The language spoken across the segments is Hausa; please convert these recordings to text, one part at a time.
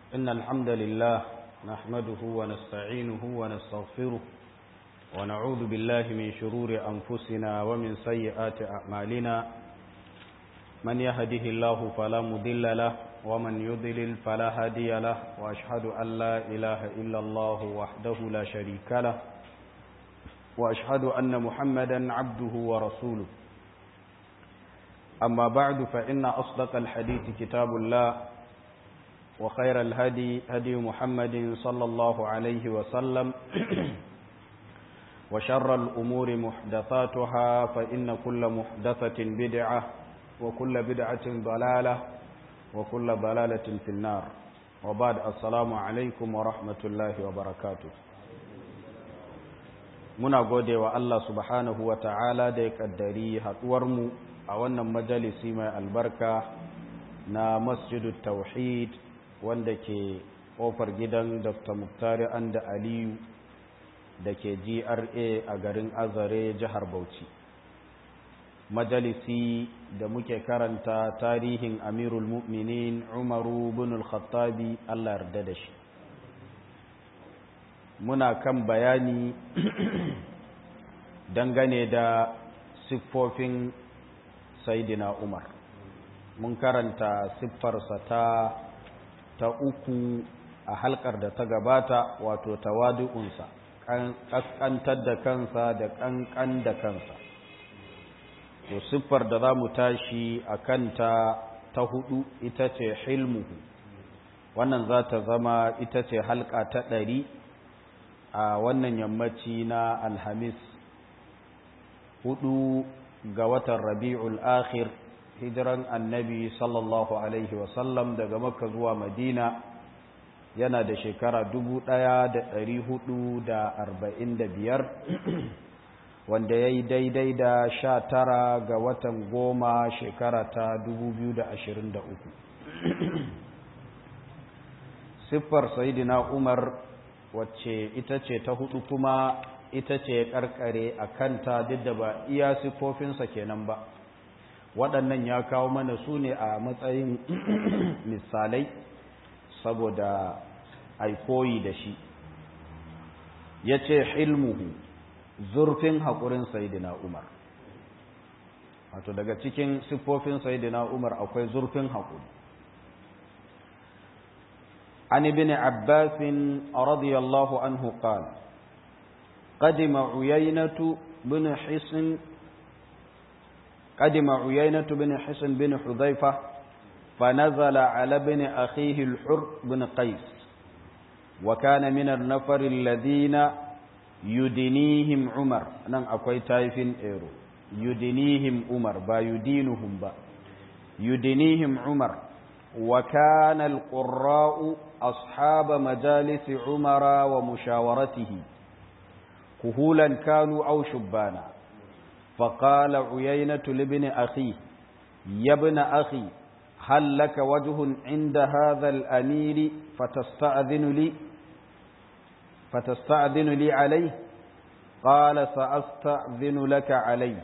إن الحمد لله نحمده ونستعينه ونستغفره ونعوذ بالله من شرور أنفسنا ومن سيئات أعمالنا من يهده الله فلا مضل له ومن يضلل فلا هادي له وأشهد أن لا إله إلا الله وحده لا شريك له وأشهد أن محمدا عبده ورسوله أما بعد فإن أصدق الحديث كتاب الله وخير الهدي هدي محمد صلى الله عليه وسلم وشر الأمور محدثاتها فإن كل محدثة بدعة وكل بدعة ضلالة وكل ضلالة في النار وبعد السلام عليكم ورحمة الله وبركاته muna gode wa Allah subhanahu wa ta'ala da ya kaddari haɗuwarmu a wannan majalisi mai albarka na masjidut tauhid wanda ke ƙofar gidan Dr. Muktari Anda Aliyu da ke GRA a garin Azare jihar Bauchi. Majalisi da muke karanta tarihin Amirul Mu'minin Umaru bin al-Khattabi Allah yarda da shi. Muna kan bayani dangane da siffofin Saidina Umar. Mun karanta siffarsa ta uku a halkar da ta gabata, wato tawadu'unsa, ƙasƙantar da kansa da ƙanƙan da kansa. To siffar da za mu tashi a kanta ta hudu ita ce hilmuhu. Wannan za ta zama ita ce halka ta 100 a wannan yammaci na Alhamis 4 ga watan Rabi'ul Akhir, hijiran annabi sallallahu alaihi wasallam daga Makka zuwa Madina yana da shekara 1445 wanda ya yi daidai da 19 ga watan 10 shekara ta 2023. Siffar Sayyidina Umar wacce ita ce ta hudu kuma ita ce karkare a kanta duk da ba iya siffofinsa kenan ba. Waɗannan ya kawo mana su ne a matsayin misalai saboda aikoyi da shi. Ya ce hilmuhu, zurfin haƙurin Sayyidina Umar. Wato daga cikin siffofin Sayyidina Umar akwai zurfin haƙuri. عن ابن عباس رضي الله عنه قال قدم عيينة بن حصن بن حذيفة فنزل على ابن أخيه الحر بن قيس وكان من النفر الذين يدنيهم عمر نعم أكوي تايفين إيرو يدنيهم عمر با يدينهم با يدنيهم عمر وكان القراء أصحاب مجالس عمر ومشاورته كهولا كانوا أو شبانا فقال عيينة لابن أخيه يا ابن أخي هل لك وجه عند هذا الأمير فتستأذن لي عليه؟ قال سأستأذن لك عليه.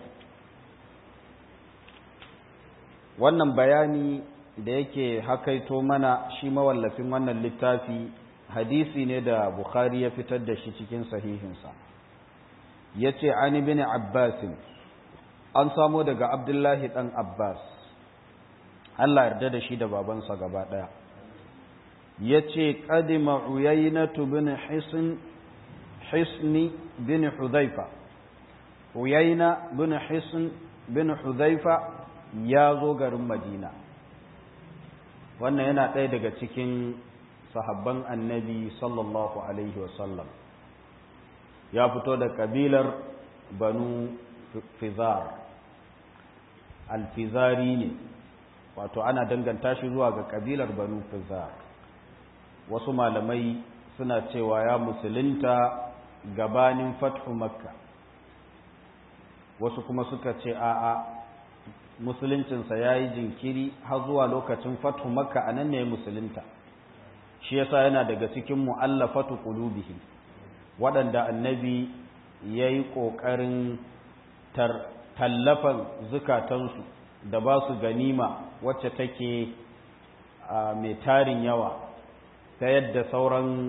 wannan bayani da yake hakaito mana shi mawallafin wannan littafi hadisi ne da Bukhari ya fitar da shi cikin sahihinsa. Yace an ibn Abbas, an samo daga Abdullahi dan Abbas, Allah yarda da shi da babansa gaba daya. Yace qadima Uyaynatu bin Hisni bin Hudhaifa. Uyayna bin Hisn bin Hudhaifa ya zo garin Madina. Wannan yana ɗaya daga cikin sahabban annabi sallallahu alaihi wasallam. Ya fito da kabilar Banu Fizar. Alfizari ne, wato ana danganta shi zuwa ga kabilar Banu Fizar. Wasu malamai suna cewa ya musulunta gabanin fathu Makka. Wasu kuma suka ce a'a, musuluncinsa ya yi jinkiri har zuwa lokacin fathu Makka, a nan ne musulunta. Shi yasa yana daga cikin mu'allafatu qulubihim, waɗanda annabi ya yi ƙoƙarin tallafan zukatansu da ba su ganima wacce take mai tarin yawa ta yadda sauran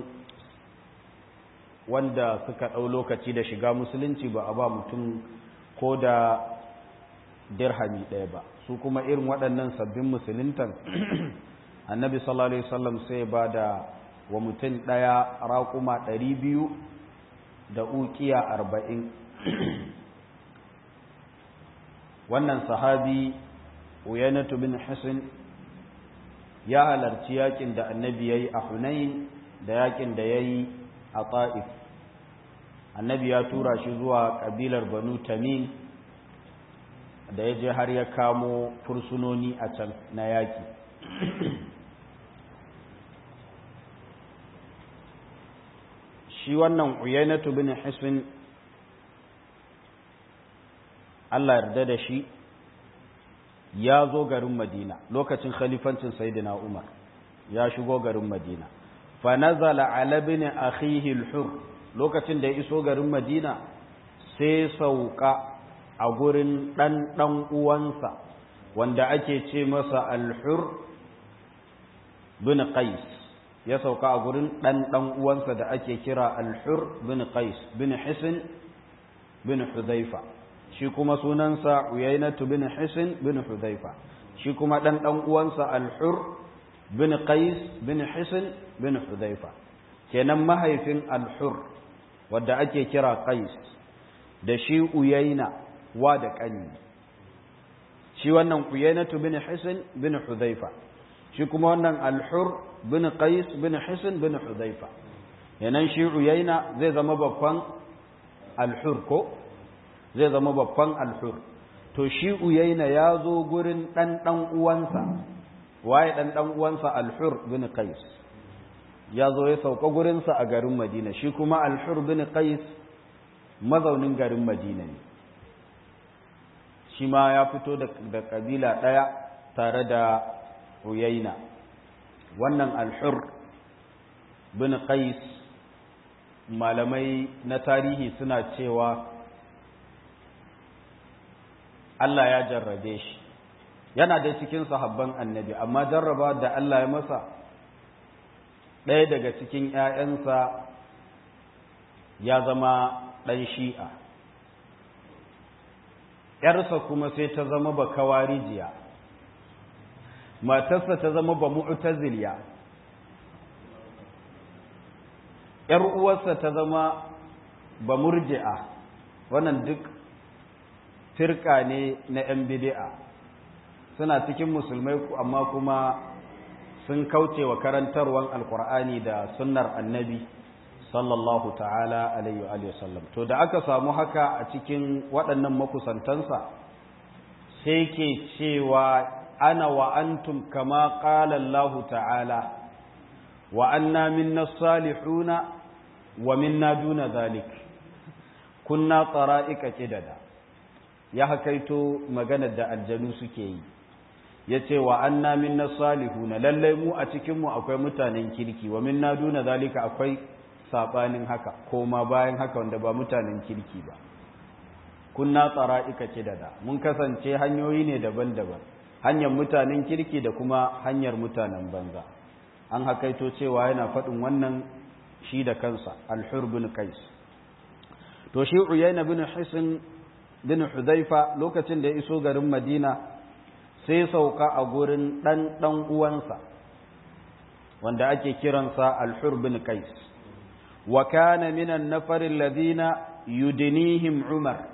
wanda suka ɗau lokaci da shiga musulunci ba a ba mutum ko da dirhami ɗaya ba. Su kuma irin waɗannan sabbin musuluntan annabi sallallahu alaihi wasallam sai ba da wa mutum ɗaya raƙuma 200 da ukiya 40. wannan sahabi Uyaynatu bin Hisn ya halarci yakin da annabi yayi a Hunain da yakin da yayi a Ta'if. Annabi ya tura shi zuwa kabilar Banu Tamim da ya je har ya kamo fursunoni a can na yaki. Shi wannan Uyaynatu bin Hisn Allah yarda da shi ya zo garin Madina lokacin khalifancin Sayyidina Umar, ya shigo garin Madina. Fa nazala ala ibn akhihi al-Hur, lokacin da ya iso garin Madina sai sauka a gurin dan uwansa wanda ake ce masa al-Hur bin Qais. Ya sauka a gurin dan uwansa da ake kira al-Hur bin Qais bin Hisn bin Hudhaifa. Shi kuma sunansa Uyaynatu bin Hisn bin Hudhaifa. Shi kuma dan uwansa al-Hur bin Qais bin Hisn bin Hudhaifa. Kenan mahaifin al-Hur wanda ake kira Qais da shi Uyayna wa da kani. Shi wannan Uyaynatu bin Hisn bin Hudhaifa. Shi kuma wannan al-Hur bin Qais bin Hisn bin Hudhaifa. Kenan shi Uyayna zai zama babban al-Hur ko zai zama babban al-Hur. To shi Uyayna ya zo gurin dan uwansa, waye dan uwansa al-Hur bin Qais, ya zo ya sauka gurinsa a garin Madina. Shi kuma al-Hur bin Qais mazaunin garin Madina ne, shi ma ya fito da kabila ɗaya tare da Uyayna. Wannan al-Hur bin Qais malamai na tarihi suna cewa Allah ya jarrabe shi, yana da cikin sahabban annabi, amma jarraba da Allah ya masa, ɗaya daga cikin ‘ya'yansa ya zama ɗan shi'a, ‘yarsa kuma sai ta zama ba kawarijiya, matarsa ta zama ba mu'taziliya, ‘yar uwarsa ta zama ba murji'a. Wannan duk firka ne na ‘yan bidi'a, suna cikin musulmai amma kuma sun kauce wa karantarwan alkur'ani da sunnar annabi sallallahu ta'ala alaihi wa sallam. To da aka samu haka a cikin waɗannan makusantansa, sai ke cewa ana wa antum kama qala Allah ta'ala wa anna minna salihuna wa minna duna zalik kunna tsara'ika kidada. Ya hakaito maganar da aljanu suke yi, ya ce wa anna minna salihuna, lallai mu a cikinmu akwai mutanen kirki, wa minna duna zalika akwai saɓanin haka, koma bayan haka wanda ba mutanen kirki ba. Kunna tsara'ika kidada, mun kasance hanyoyi ne daban-daban, hanyar mutanen kirki da kuma hanyar mutanen banza. An hakaito cewa yana faɗin wannan shi da kansa, al-Hur bin Qais. To shi Uyayna bin Hisn bin Hudhaifa lokacin da ya iso garin Madina sai sauka a gurin ɗan uwansa wanda ake kiransa al-Hur bin Qais. Wa kana minan nafarin ladina yudnihim Umar.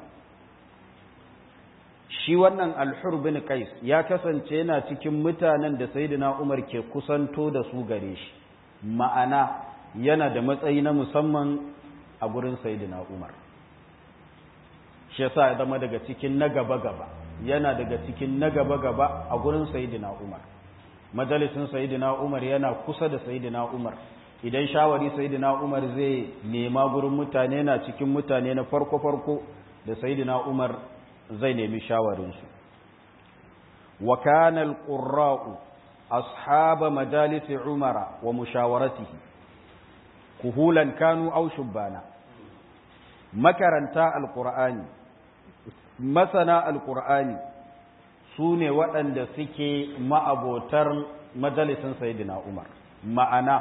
Shi wannan al-Hur bin Qais ya kasance yana cikin mutanen da Sayyidina Umar ke kusanto da su gare shi, ma'ana yana da matsayi na musamman a gurin Sayyidina Umar. Shi yasa ya zama daga cikin na gaba-gaba, yana daga cikin na gaba-gaba a gurin Sayyidina Umar. Majalisin Sayyidina Umar yana kusa da Sayyidina Umar. Idan shawari Sayyidina Umar zai nema gurin mutane, na cikin mutane na farko-farko da Sayyidina Umar zai nemi shawarinsu. Wa kana al-qurra'u ashaba majalisi Umara wa mushawaratihi kuhulan kanu aw shubbana. Makaranta al-Qur'ani, masana al-Qur'ani su ne waɗanda suke ma'abotar majalisin Sayyidina Umar, ma'ana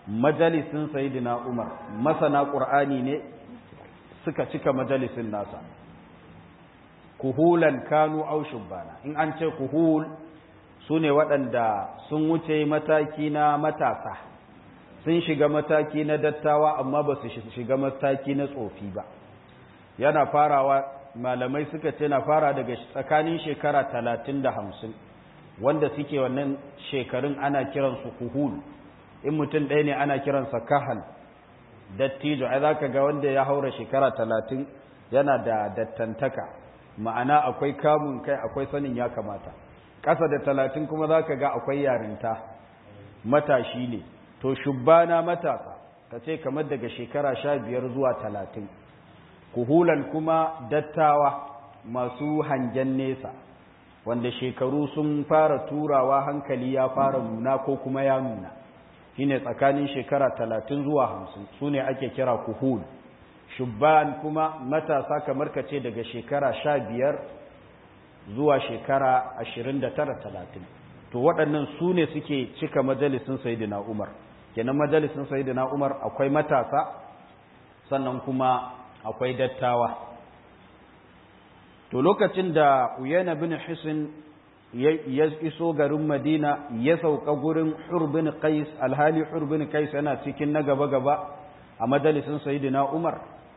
majalisin sayyidina Umar masana Qur'ani ne suka cika majalisin nasa kuhulan kanu aw shubbana in an ce kuhul sune waɗanda sun wuce mataki na matasa sun shiga mataki na dattawa amma ba su shiga mataki na tsofi ba yana farawa malamai suka ce na fara daga tsakanin shekara 30 da 50 wanda suke wannan shekarun ana kiransu kuhul in mutum ɗaya ne ana kiransa kahal dattijo ai zaka ga wanda ya haura shekara 30 yana da dattantaka ma'ana akwai kamun kai akwai sanin ya kamata ƙasa da 30 kuma zaka ga akwai yarinta matashi ne to shubbana matasa kace kamar daga shekara 15 zuwa 30 kuhulan kuma dattawa masu hangen nesa wanda shekaru sun fara turawa hankali ya fara nuna ko kuma ya nuna shine tsakanin shekara 30 zuwa 50 sune ake kira kuhul shubban kuma matasa kamar kace daga shekara 15 zuwa shekara 29-30 to waɗannan sune suke cika majalisin sayyidina Umar kenan majalisin sayyidina Umar akwai matasa sannan kuma akwai dattawa to lokacin da Uyayna bin Hisn ya iso garin Madina ya sauka gurin Hur bin Qais alhali Hur bin Qais yana cikin na gaba-gaba a majalisin Sayyidina Umar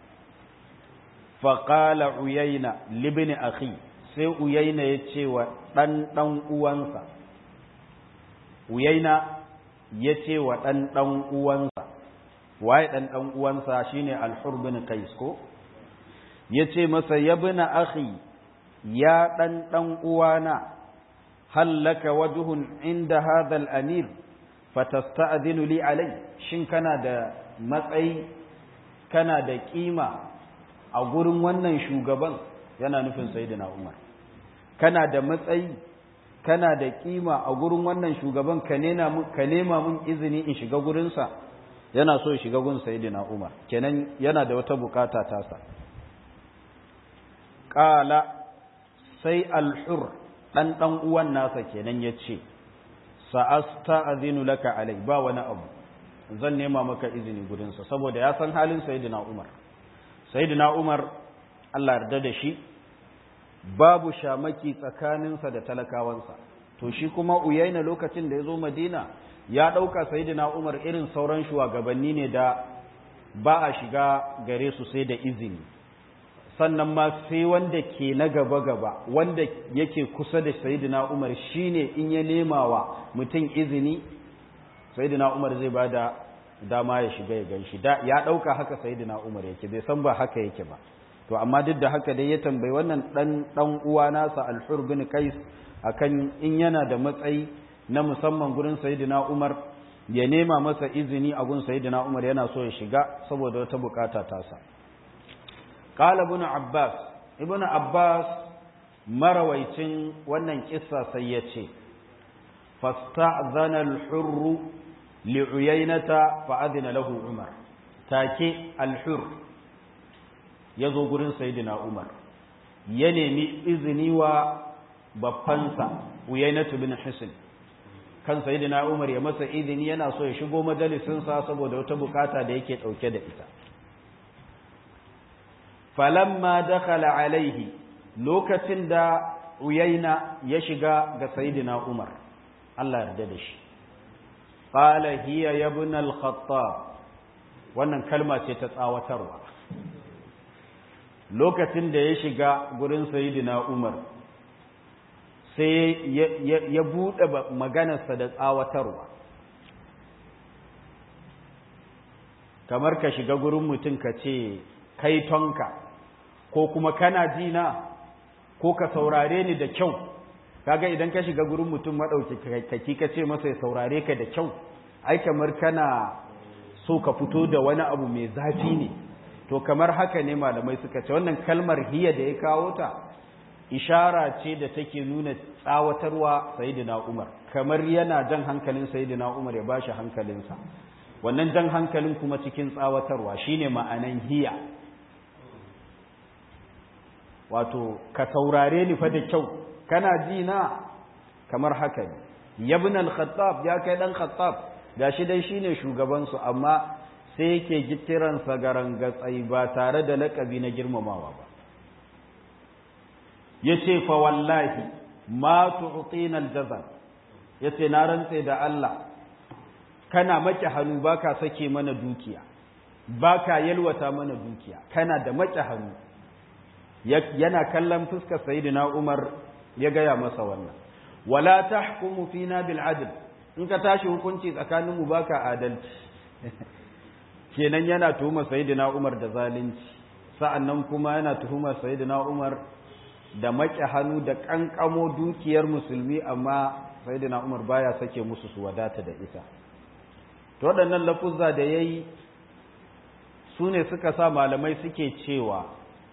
faqala Uyayna libni akhi sai Uyayna ya ce wa dan uwansa Uyayna ya ce wa dan uwansa waye dan uwansa shine al-Hur bin Qais ko yace masa yabna akhi ya dan uwana hal laka wajhun inda hadha al-amir fatasta'dhinu li alai shin kana da matsayi kana da kima a gurin wannan shugaban yana nufin sayyidina Umar kana da matsayi kana da kima a gurin wannan shugaban ka nema mun izini in shiga gurin sa yana so ya shiga gun sayyidina Umar kenan yana da wata bukata tasa qala sai al-Hur dan uwan nasa kenan yace sa'asta'zinu laka alai ba wani abu zan nema maka izini gurin sa saboda ya san halin sayyidina Umar sayyidina Umar Allah yarda da shi babu shamaki tsakaninsa da talakawansa to shi kuma Uyayna lokacin da yazo Madina ya dauka sayyidina Umar irin sauran shugabanni ne da ba a shiga gare su sai da izini sannan ma sai wanda ke na gaba wanda yake kusa da sayyidina Umar shine in ya nema wa mutum izini sayyidina Umar zai bada dama ya shiga ya ganshi da ya dauka haka sayyidina Umar yake bai san ba haka yake ba to amma duk da haka dai ya tambayi wannan dan uwa nasa al-Hur bin Qais akan in yana da matsayi na musamman gurin sayyidina Umar ya nema masa izini a gun sayyidina Umar yana so ya shiga saboda wata bukata tasa qala ibn Abbas marawaicin wannan kissa sai yace fasta'zana al-Hurr li'uyaynata fa'adina lahu Umar take al-Hurr yazo gurin sayyidina Umar ya nemi izini wa babbansa Uyaynatu bin Hisn kan sayyidina Umar ya masa izini yana so ya shigo majalisin sa saboda wata bukata da yake dauke da ita falamma dakhala alaihi lokacin da Uyayna ya shiga ga sayyidina Umar Allah ya yarda da shi qala hiya ya ibn al-Khattab wannan kalma ce ta tsawatarwa lokacin da ya shiga gurin sayyidina Umar sai ya buɗe maganarsa da tsawatarwa kamar ka shiga gurin mutum ka ce kai tonka ko kuma kana jina ko ka saurare ni da kyau kaga idan ka shiga gurin mutum maɗaukaki ka ce masa ya saurare ka da kyau ai kamar kana so ka fito da wani abu mai zafi ne to kamar haka ne malamai suka ce wannan kalmar hiya da ya kawo ta ishara ce da take nuna tsawatarwa sayyidina Umar kamar yana jan hankalin sayyidina Umar ya bashi hankalinsa wannan jan hankalin kuma cikin tsawatarwa shine ma'anan hiya wato ka saurare ni fa da kyau kana ji na kamar haka ne ibn al-Khattab ya kai dan Khattab gashi dai shine shugabansu amma sai yake gittiransa garangatsai ba tare da laƙabi na girmamawa ba. Ya ce fa wallahi ma tu'tina al-jazal, ya ce na rantse da Allah kana maki hannu baka sake mana dukiya, baka yalwata mana dukiya, kana da maki hannu. Yana kallon fuskar sayyidina Umar ya gaya masa wannan. Wala tahkumu fina bil adl, in ka tashi hukunci tsakaninmu baka adalci. Kenan yana tuhumar sayyidina Umar da zalunci, sa'annan kuma yana tuhumar sayyidina Umar da maƙe hannu da ƙanƙamo dukiyar musulmi, amma sayyidina Umar baya sake musu su wadata da ita. To waɗannan lafuzza da yayi su ne suka sa malamai suke cewa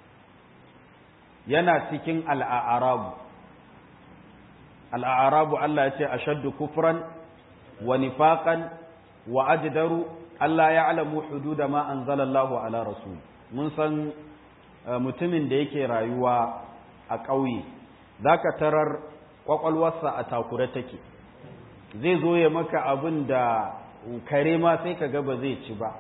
yana cikin al'arabu. Al'arabu Allah ya ce ashaddu kufran wa nifaqan wa ajdaru Allah ya alamu hududa ma anzalallahu ala rasul. Mun san mutumin da yake rayuwa a ƙauye, zaka tarar kwakwalwarsa a takure take, zai zo ya maka abin da kare ma sai ka ga ba zai ci ba.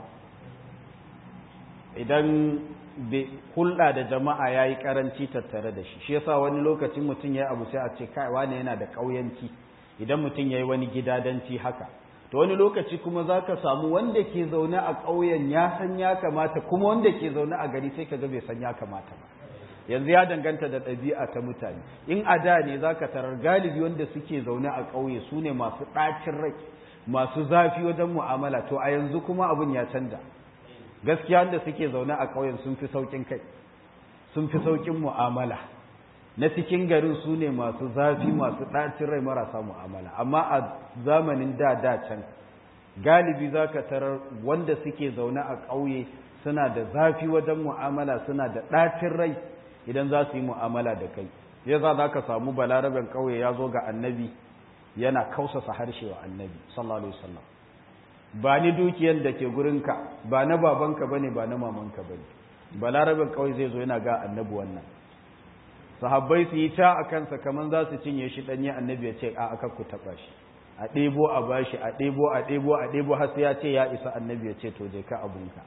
Idan hulɗa da jama'a ya yi ƙaranci tattare da shi, shi yasa wani lokacin mutum ya yi abu sai a ce kai wane yana da ƙauyanci, idan mutum ya yi wani gidadanci haka. To wani lokaci kuma za ka samu wanda ke zaune a ƙauyen ya san ya kamata, kuma wanda ke zaune a gari sai ka ga bai san ya kamata ba. Yanzu ya danganta da ɗabi'a ta mutane. In a da ne za ka tarar galibi wanda suke zaune a ƙauye su ne masu ɗacin rai, masu zafi wajen mu'amala. To a yanzu kuma abin ya canja. Gaskiya wanda suke zaune a ƙauyen sun fi sauƙin kai, sun fi sauƙin mu'amala. Na cikin garin su ne masu zafi, masu ɗacin rai, marasa mu'amala. Amma a zamanin da can galibi za ka tarar wanda suke zaune a ƙauye suna da zafi wajen mu'amala, suna da ɗacin rai idan za su yi mu'amala da kai. Ya za ka samu balaraben ƙauye ya zo ga annabi yana kausasa harshe wa annabi sallallahu alaihi wasallam. Ba ni dukiyar da ke gurinka, ba na babanka bane, ba na mamanka bane. Balaraben ƙauye zai zo yana ga annabi wannan. Sahabbai su yi ta a kansa kamar za su cinye shi ɗanye, annabi ya ce a aka ku taɓa shi, a ɗebo a bashi, a ɗebo har sai ya ce ya isa, annabi ya ce to je ka abunka.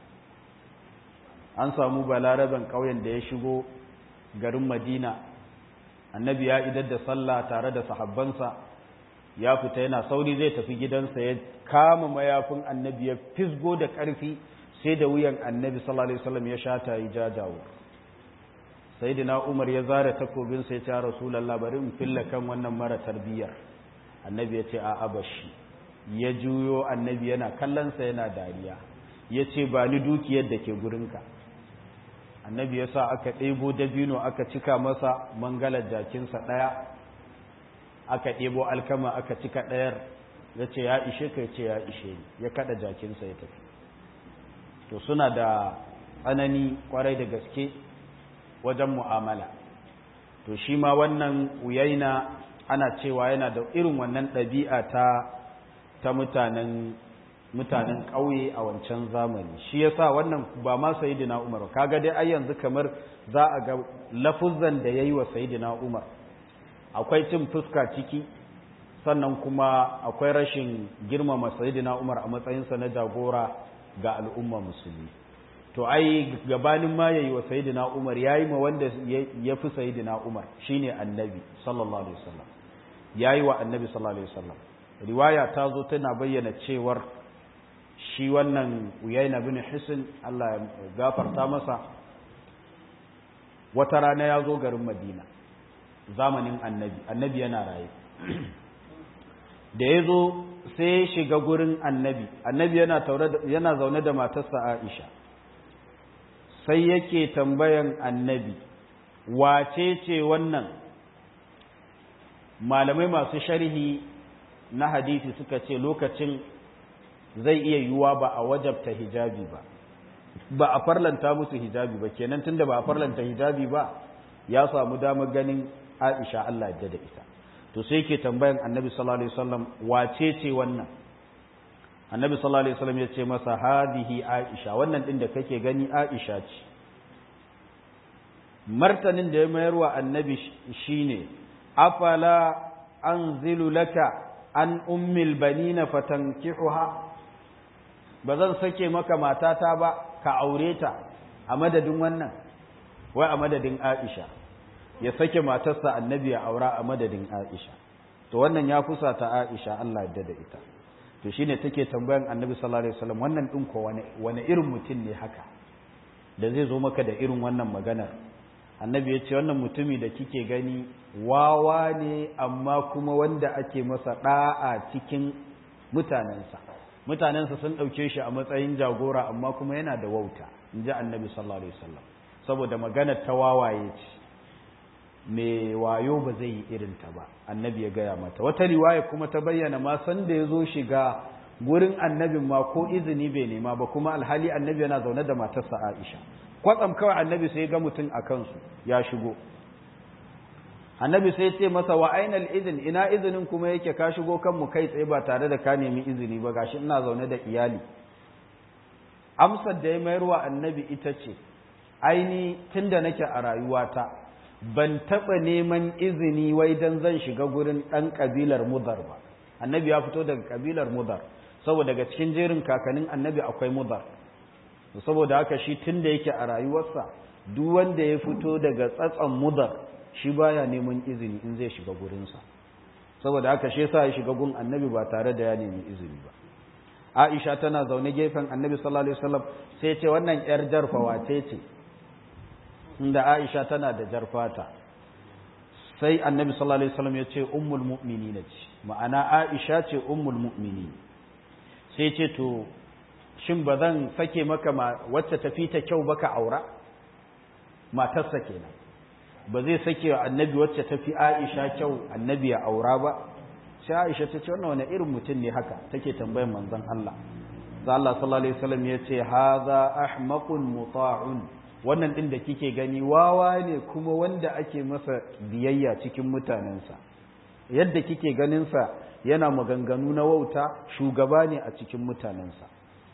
An samu balaraben ƙauyen da ya shigo garin Madina, annabi ya idar da sallah tare da sahabbansa, ya fita yana sauri zai tafi gidansa, ya kama mayafin annabi ya fisgo da ƙarfi sai da wuyan annabi sallallahu alaihi wasallam ya shata yi jajawo. Sayyidina Umar ya zare takobin sai ya ce Rasulullah bari in filla kan wannan mara tarbiyyar. Annabi ya ce a abashi. Ya juyo, annabi yana kallon sa yana dariya. Ya ce ba ni dukiyar da ke gurinka. Annabi ya sa aka ɗebo dabino aka cika masa mangalar jakinsa ɗaya, aka ɗebo alkama aka cika ɗayar. Ya ce ya ishe ka, ya ce ya ishe ni, ya kaɗa jakinsa ya tafi. To suna da tsanani kwarai da gaske wajen mu'amala. To shi ma wannan Uyaina ana cewa yana da irin wannan ɗabi'a ta mutanen ƙauye a wancan zamani. Shi yasa wannan ba ma Sayyidina Umar, kaga dai ai yanzu kamar za a ga lafuzan da yayi wa Sayyidina Umar akwai cin fuska ciki, sannan kuma akwai rashin girmama Sayyidina Umar a matsayinsa na jagora ga al'umma musulmi. To ai gabanin ma yayi wa Sayyidina Umar yayi ma wanda ya fi Sayyidina Umar shine Annabi sallallahu alaihi wasallam, yayi wa Annabi sallallahu alaihi wasallam. Riwaya ta zo tana bayyana cewar shi wannan Uyayna bin Hisn, Allah ya gafarta masa, wata rana ya zo garin Madina zamanin Annabi yana raye. Da ya zo sai ya shiga gurin Annabi yana zaune da matarsa Aisha, sai yake tambayan Annabi wace ce wannan. Malamai masu sharhi na hadisi suka ce lokacin zai iya yiwuwa ba a wajabta hijabi ba a farlanta musu hijabi ba, kenan tunda ba a farlanta hijabi ba ya samu damar ganin Aisha, Allah ya da ita. To sai yake tambayan Annabi sallallahu alaihi wasallam wace ce wannan. Annabi sallallahu alaihi wasallam ya ce masa hadihi Aisha, wannan din da kake gani Aisha ce. Martanin da ya mayarwa Annabi shine afala anzilu laka an ummil banina fatankihuha, ba zan sake maka matata ba ka aure ta a madadin wannan, wai a madadin Aisha, ya sake matarsa annabi ya aura a madadin Aisha. To wannan ya fusa ta Aisha, Allah ya da ita. To shine take tambayan annabi sallallahu alaihi wasallam, wannan din ko wani irin mutum ne haka da zai zo maka da irin wannan maganar? Annabi ya ce, wannan mutumi da kike gani wawa ne, amma kuma wanda ake masa da'a cikin mutanensa sun ɗauke shi a matsayin jagora, amma kuma yana da wauta, in ji annabi sallallahu alaihi wasallam, saboda maganar ta wawaye ce, mai wayo ba zai yi irinta ba, annabi ya gaya mata. Wata riwaya kuma ta bayyana ma san da ya zo shiga gurin annabin ma ko izini bai nema ba, kuma alhali annabi yana zaune da matarsa Aisha. Kwatsam kawai annabi sai ga mutum a kansu ya shigo. Annabi sai ce masa, wa ainal izin, ina izinin kuma yake, ka shigo kanmu kai tsaye ba tare da ka nemi izini ba, gashi ina zaune da iyali. Amsar da ya mayarwa annabi ita ce, aini tun da nake a rayuwata ban taɓa neman izini wai dan zan shiga gurin ɗan ƙabilar Mudar ba. Annabi ya fito daga ƙabilar Mudar, saboda daga cikin jerin kakannin annabi akwai Mudar. Saboda haka shi tun da yake a rayuwarsa, duk wanda ya fito daga tsatson Mudar shi baya neman izini in zai shiga gurinsa. Saboda haka shi yasa ya shiga gun annabi ba tare da ya nemi izini ba. Aisha tana zaune gefen annabi sallallahu alaihi wasallam, sai ce, wannan yar jarfa wace ce? Inda Aisha tana da jarfata. Sai annabi sallallahu alaihi wasallam ya ce, ummul mu'minin ce, ma'ana Aisha ce ummul mu'minin. Sai ce, to shin ba zan sake maka wacce tafi ta kyau baka aura? Matarsa kenan. Ba zai sake wa annabi wacce tafi Aisha kyau annabi ya aura ba? Sai Aisha ta ce, wannan wani irin mutum ne haka? Take tambayar manzon Allah. Sai Allah sallallahu alaihi wasallam ya ce, haza ahmaqun muta'un. Wannan din da kike gani wawa ne, kuma wanda ake masa biyayya cikin mutanensa. Yadda kike ganin sa yana maganganu na wauta, shugaba ne a cikin mutanensa.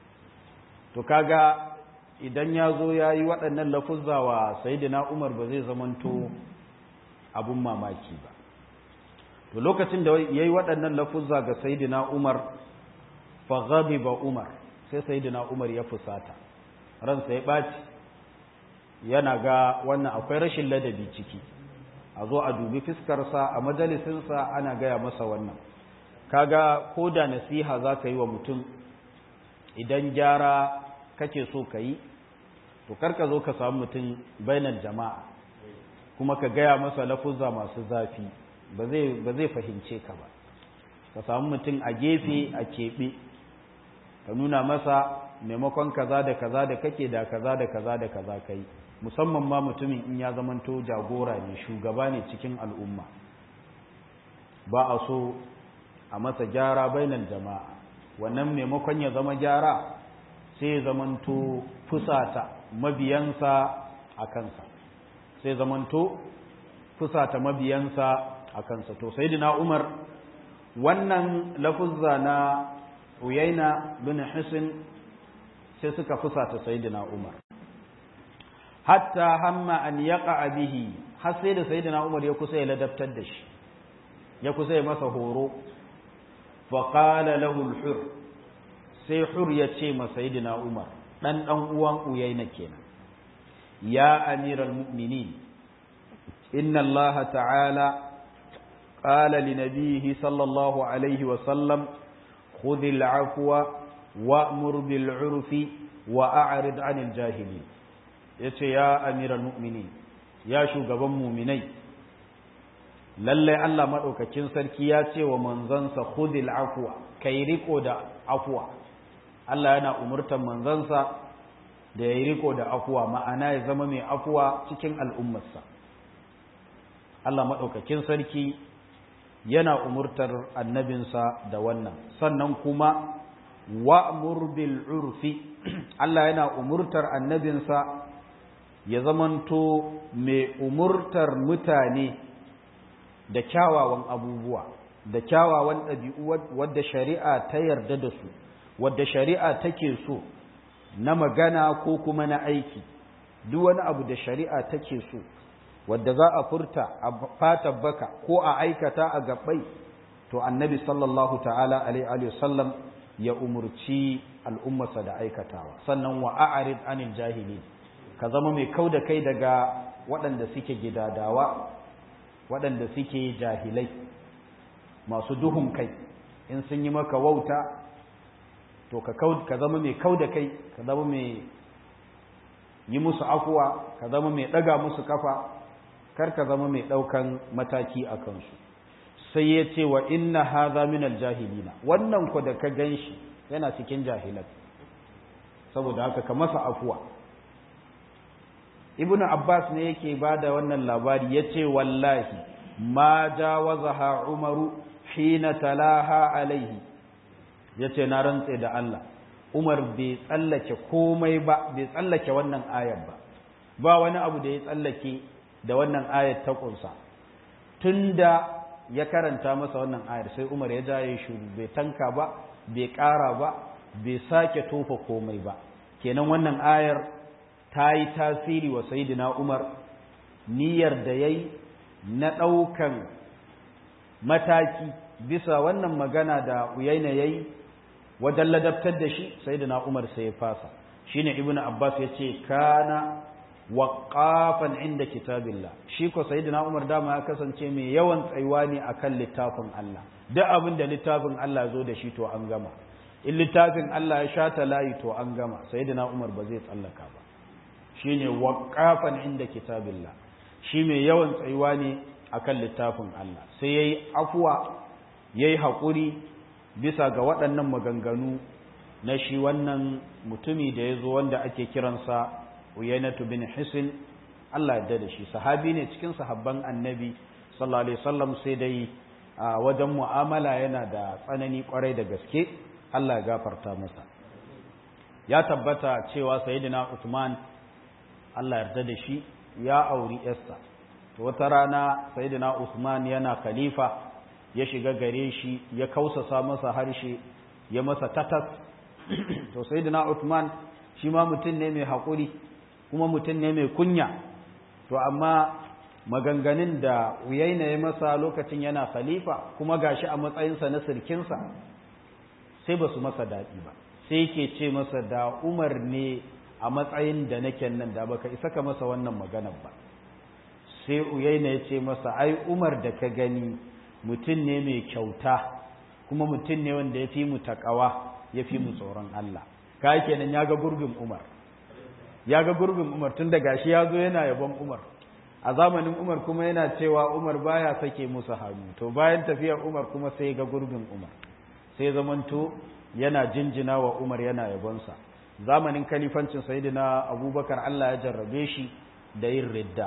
To kaga idan ya zo ya yi waɗannan lafuzza wa Sayyidina Umar ba zai zamanto abun mamaki ba. To lokacin da ya yi waɗannan lafuzza ga Sayyidina Umar, fa ghadiba Umar, sai Sayyidina Umar ya fusata, ransa ya ɓaci, yana ga wannan akwai rashin ladabi ciki, a zo a dubi fiskarsa a majalisinsa ana gaya masa wannan. Kaga ko da nasiha za ka yi wa mutum, idan gyara kake so ka yi, to karka zo ka samu mutum bainar jama'a kuma ka gaya masa lafuzza masu zafi, ba zai fahimce ka ba. Ka samu mutum a gefe a keɓe, ka nuna masa maimakon kaza da kaza da kake da kaza da kaza da kaza kai, musamman ma mutumin in ya zamanto jagora ne, shugaba ne cikin al'umma. Ba a so a masa gyara bainar jama'a, wannan maimakon ya zama gyara sai ya zamanto fusata mabiyansa a kansa, sai zamanto fusata mabiyansa a kansa. To Sayyidina Umar, wannan lafuzza na Uyaina bin Hisn sai suka fusata Sayyidina Umar, hatta hamma an yaqa bihi, har sai da Sayyidina Umar ya kusa ya ladabtar da shi, ya kusa ya masa horo. Fa qala lahu al-Hur, sai Hur ya ce ma Sayyidina Umar, dan uwan Uyaina kenan, ya amiral mu'minin, inna Allah ta'ala qala li nabiyhi sallallahu alaihi wa sallam, khudhil afwa wa'mur bil 'urfi wa a'rid 'anil jahilin. Yace, ya amiral mu'minin, ya shugaban mu'minai, lalle Allah madaukakin sarki ya ce wa manzansa, khudhil afwa, kai riko da afwa. Allah yana umurtan manzansa da ya yi riko da afuwa, ma'ana ya zama mai afuwa cikin al'ummarsa. Allah maɗaukakin sarki yana umurtar annabinsa da wannan. Sannan kuma wa'mur bil urfi, Allah yana umurtar annabinsa ya zamanto mai umurtar mutane da kyawawan abubuwa, da kyawawan ɗabi'u wadda shari'a ta yarda da su, wadda shari'a take so, na magana ko kuma na aiki. Duk wani abu da shari'a take so, wadda za a furta a fatan baka ko a aikata a gabbai, to annabi sallallahu ta'ala alaihi wasallam ya umurci al'ummarsa da aikatawa. Sannan wa a'rid anil jahilin, ka zama mai kauda kai daga waɗanda suke gidadawa, waɗanda suke jahilai masu duhun kai. In sun yi maka wauta to ka zama mai kauda kai, ka zama mai yi musu afuwa, ka zama mai ɗaga musu kafa, kar ka zama mai ɗaukan mataki a kansu. Sai ya ce wa inna hadha min aljahilina, wannan ku da ka ganshi yana cikin jahilan, saboda haka ka masa afuwa. Ibnu Abbas ne yake bada wannan labari, yace wallahi ma jawazaha Umaru hina talaha alaihi, yace na rantse da Allah Umar bai tsallake komai ba, bai tsallake wannan ayar ba wani abu da ya tsallake da wannan ayar ta kunsa. Tunda ya karanta masa wannan ayar sai Umar ya jaye shi, bai tanka ba, bai ƙara ba, bai sake tofa komai ba. Kenan wannan ayar ta yi tasiri wa Sayyidina Umar, niyyar da yayi na ɗaukan mataki bisa wannan magana da Uyayna yayi wajen ladabtar da shi, Sayyidina Umar sai ya fasa. Shine Ibn Abbas yace kana waqafan inda kitabillah, shi ko Sayyidina Umar dama ya kasance mai yawan tsayuwa ne akan littafin Allah. Duk abin da littafin Allah zo da shi to an gama, in littafin Allah ya shata layi to an gama. Sayyidina Umar ba zai tsallaka ba, shine waqafan inda kitabillah, shi mai yawan tsayuwa ne akan littafin Allah. Sai yayi afwa, yayi hakuri bisa ga waɗannan maganganu na shi wannan mutumi da yazo wanda ake kiransa Uyaynatu bin Hisn, Allah ya da shi, sahabi ne cikin sahabban Annabi sallallahu alaihi wasallam, sai dai wajen mu'amala yana da tsanani kwarai da gaske. Allah ya gafarta masa. Ya tabbata cewa Sayyidina Uthman, Allah ya yarda da shi, ya auri Esther. To wata rana Sayyidina Uthman yana khalifa, ya shiga gare shi, ya kausasa masa harshe, ya masa tatas. To Sayyidina Uthman shi ma mutum ne mai haƙuri, kuma mutum ne mai kunya. To amma maganganun da Uyayna ya masa lokacin yana khalifa, kuma gashi a matsayinsa na sirkinsa, sai ba su masa daɗi ba. Sai yake ce masa, da Umar ne a matsayin da nake nan, da baka isa ka masa wannan maganar ba. Sai Uyayna ya ce masa, ai Umar da ka gani mutum ne mai kyauta, kuma mutum ne wanda ya fi mu takawa, ya fi mu tsoron Allah. Ka kenan ya ga gurbin Umar, ya ga gurbin Umar, tun da gashi ya zo yana yabon Umar. A zamanin Umar kuma yana cewa Umar baya sake musu hannu. To bayan tafiyar Umar kuma sai ga gurbin Umar, sai zamanto yana jinjina wa Umar, yana yabonsa. Zamanin kalifancin Sayyidina Abubakar, Allah ya jarrabe shi da yin ridda,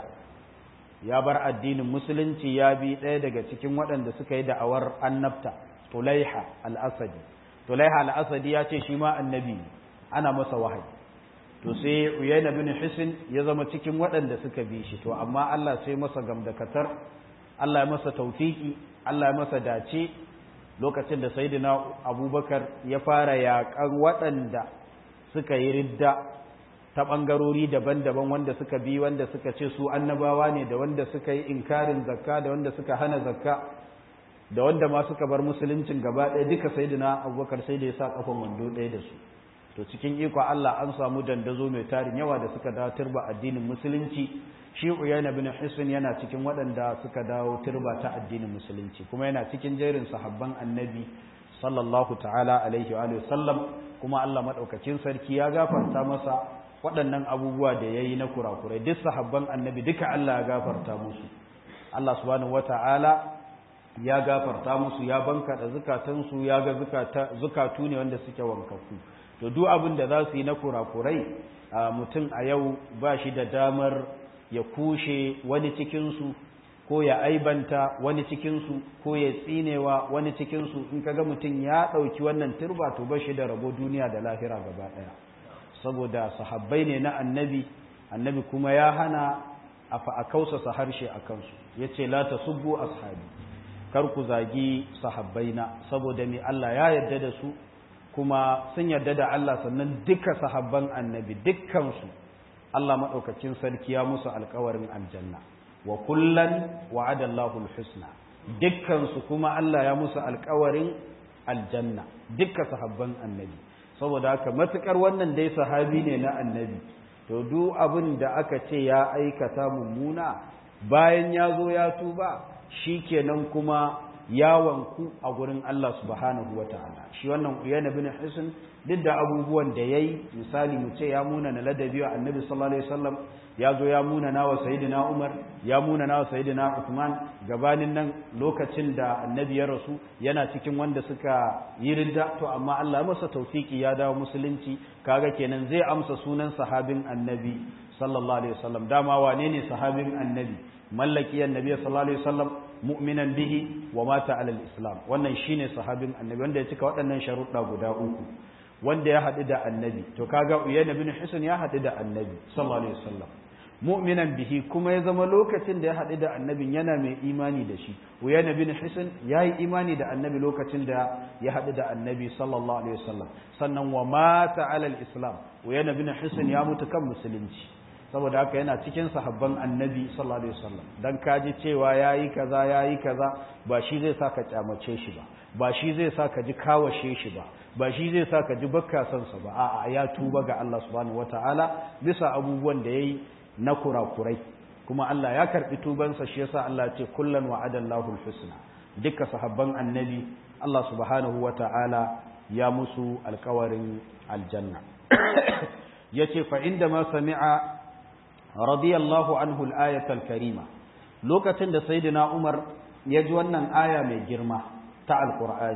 ya bar addinin musulunci, ya bi ɗaya daga cikin waɗanda suka yi da'awar annabta, Tulaiha al-Asadi. Tulaiha al-Asadi ya ce shi ma annabi, ana masa wahayi. To sai Uyayna bin Hisn ya zama cikin waɗanda suka bi shi. To amma Allah sai masa gamdakatar, Allah ya masa tawfiki, Allah ya masa dace lokacin da Sayyidina Abubakar ya fara yaƙan waɗanda suka yi ridda ta ɓangarori daban-daban, wanda suka bi, wanda suka ce su annabawa ne, da wanda suka yi inkarin zakka, da wanda suka hana zakka, da wanda ma suka bar musuluncin gaba ɗaya. Duka Sayyidina Abubakar sai da ya sa kafan wando ɗaya da su. To cikin iko Allah an samu dandazo mai tarin yawa da suka dawo turba addinin musulunci. Shi Uyayna bin Hisn yana cikin waɗanda suka dawo turba ta addinin musulunci, kuma yana cikin jerin sahabban Annabi sallallahu ta'ala alaihi wa sallam. Kuma Allah madaukakin sarki ya gafarta masa waɗannan abubuwa da yayi na kurakurai. Duk sahabban Annabi duka Allah ya gafarta musu. Allah subhanahu wata'ala ya gafarta musu, ya banka da zukatansu, ya ga zukatu ne wanda suke wankakku. To duk abin da za su yi na kurakurai, mutum a yau ba shi da damar ya kushe wani cikinsu, ko ya aibanta wani cikinsu, ko ya tsinewa wani cikinsu. In kaga mutum ya ɗauki wannan turba, to ba shi da rabo duniya da lahira gaba ɗaya, saboda sahabbai ne na annabi. Annabi kuma ya hana a kausasa harshe a kansu, ya ce la tasubbu ashabi, kar ku zagi sahabbaina, saboda me Allah ya yarda da su, kuma sun yarda da Allah. Sannan duka sahabban annabi dukkansu Allah maɗaukacin sarki ya musu alkawarin aljanna, wa kullan wa'ada Allahul husna, dukkansu kuma Allah ya musu alkawarin aljanna, dukkan sahabban annabi. Saboda haka matukar wannan dai sahabi ne na annabi, to duk abin da aka ce ya aikata mummuna bayan ya zo ya tuba, shikenan kuma ya wanku a gurin Allah subhanahu wata'ala. Shi wannan Uyayna bin Hisn duk da abubuwan da yayi, misali mu ce ya muna na ladabi wa annabi sallallahu alaihi wasallam, ya zo ya muna na wa sayyidina Umar, ya muna na wa sayyidina Uthman, gabanin nan lokacin da annabi ya rasu yana cikin wanda suka yi ridda, to amma Allah ya masa tawfiki ya dawo musulunci, kaga kenan zai amsa sunan sahabin annabi sallallahu alaihi wasallam. Dama wane ne sahabin annabi? mallaki annabi sallallahu alaihi wasallam mu'minan bihi wa mata alal islam. Wannan shine sahabin annabi wanda ya cika waɗannan sharuɗa guda uku, wanda ya haɗu da annabi. To kaga Uyayna bin Hisn ya haɗu da annabi sallallahu alaihi wasallam, mu'minan bihi, kuma ya zama lokacin da ya haɗu da annabin yana mai imani da shi. Uyayna bin Hisn ya yi imani da annabi lokacin da ya haɗu da annabi sallallahu alaihi wasallam. Sannan wa mata alal islam, Uyayna bin Hisn ya mutu kan musulunci. Saboda haka yana cikin sahabban annabi sallallahu alaihi wasallam. Dan kaji cewa yayi kaza ba shi zai saka kyamace shi ba shi zai saka ji kawashe shi ba shi zai saka ji bakka san sa ba. A'a, ya tuba ga Allah subhanahu wataala bisa abubuwan da yayi na kurakurai, kuma Allah ya karbi tubansa. Shi yasa Allah ya ce kullan wa'adallahu alhusna. Dukkan sahabban annabi Allah subhanahu wataala ya musu alkawarin aljanna. Yace fa inda ma sami'a radiyallahu anhu al-ayatul karima, lokacin da sayyidina Umar ya ji wannan aya mai girma ta alqur'ani,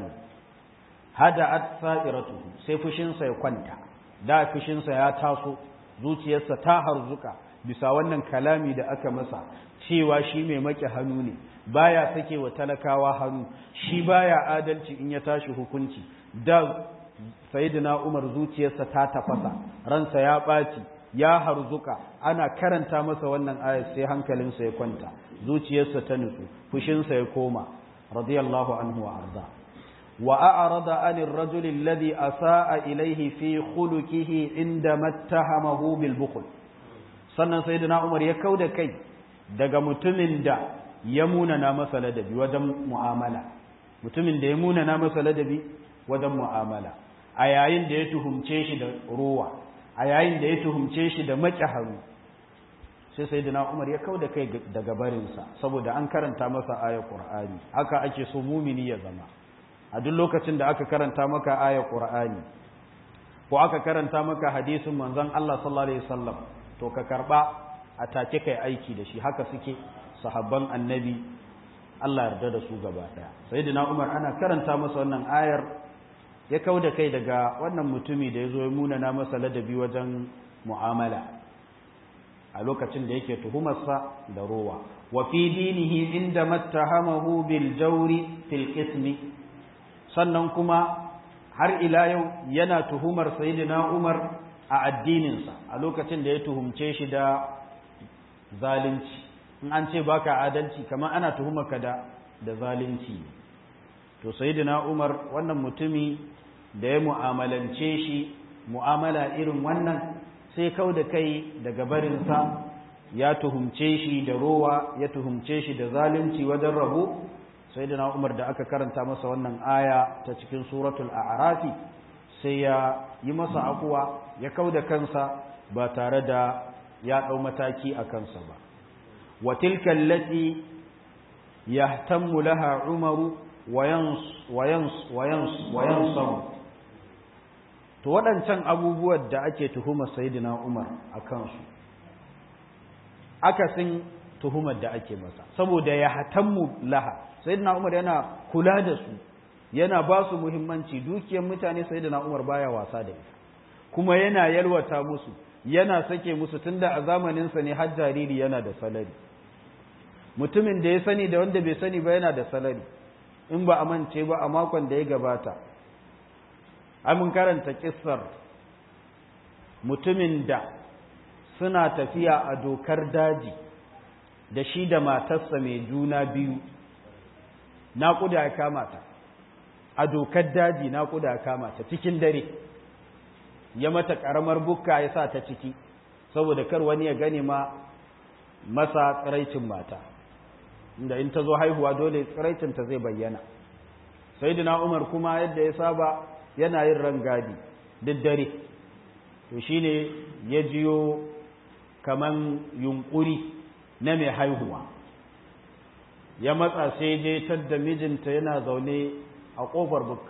hada'at sa'iratuhu, sai fushinsa ya kwanta. Da fushinsa ya taso, zuciyarsa ta harzuka bisa wannan kalami da aka masa, cewa shi mai maki hannu ne, baya sake wa talakawa hannu, shi baya adalci in ya tashi hukunci. Da sayyidina Umar zuciyarsa ta tafasa, ransa ya ɓaci, ya harzuka, ana karanta masa wannan ayat sai hankalinsa ya kwanta, zuciyarsa ta nutsu, fushinsa ya koma, radiyallahu anhu wa arda. Wa a'rada 'anil rajuli alladhi asa'a ilayhi fi khuluqihi inda mattahamahu bil bukhl. Sannan sayyidina Umar ya kauda kai daga mutumin da ya munana masa ladabi wajen mu'amala, mutumin da ya munana masa ladabi wajen mu'amala, a yayin da ya tuhumce shi da ruwa, a yayin da ya tuhumce shi da maƙiharu. Sai sayyidina Umar ya kauda kai daga barinsa, saboda an karanta masa ayar Qur'ani. Haka ake so mumini ya zama. A duk lokacin da aka karanta maka ayar Qur'ani ko aka karanta maka hadisin manzon Allah sallallahu alaihi wasallam, to ka karba a take kai aiki da shi. Haka suke sahabban annabi, Allah yarda da su gaba daya. Sayyidina Umar ana karanta masa wannan ayar, ya kauda kai daga wannan mutumi da yazo ya munana masa ladabi wajen mu'amala a lokacin da yake tuhumarsa da rowa. Wa fi dinihi inda mattahamahu bil jawri fil qismi. Sannan kuma har ila yau yana tuhumar sayyidina Umar a addininsa a lokacin da ya tuhumce shi da zalunci. In an ce baka adalci, kamar ana tuhumarka da zalunci. To sayyidina Umar, wannan mutumi da ya mu'amalance shi mu'amala irin wannan, sai kau da kai daga barinsa, ya tuhumce shi da rowa, ya tuhumce shi da zalunci wajen rabo. Sayyidina Umar da aka karanta masa wannan aya ta cikin suratul a'rafi, sai ya yi masa afuwa, ya kau da kansa ba tare da ya ɗau mataki a kansa ba. wa tilka allati yahtammu laha Umaru wa yansaru. To waɗancan abubuwan da ake tuhumar sayyidina Umar a kansu, akasin tuhumar da ake masa, saboda ya hatammu laha, sayyidina Umar yana kula da su, yana ba su muhimmanci. Dukiyar mutane sayyidina Umar baya wasa da ita, kuma yana yalwata musu, yana sake musu, tunda a zamaninsa ne har jariri yana da salari. Mutumin da ya sani da wanda bai sani ba yana da salari. In ba a mance ba, a makon da ya gabata mun karanta kissar mutumin da suna tafiya a dokar daji da shi da matarsa mai juna biyu, naƙuda ya kama ta a dokar daji, naƙuda ya kama ta cikin dare, ya mata ƙaramar bukka ya sa ta ciki saboda kar wani ya gane masa tsiraicin mata. inda in ta zo haihuwa dole tsiraicinta zai bayyana. Sayyidina Umar kuma yadda ya saba yana yin rangadi duk dare, to shine ya jiyo kaman yunkuri na mai haihuwa, ya matsa sai je tadda mijinta yana zaune a ƙofar bukka,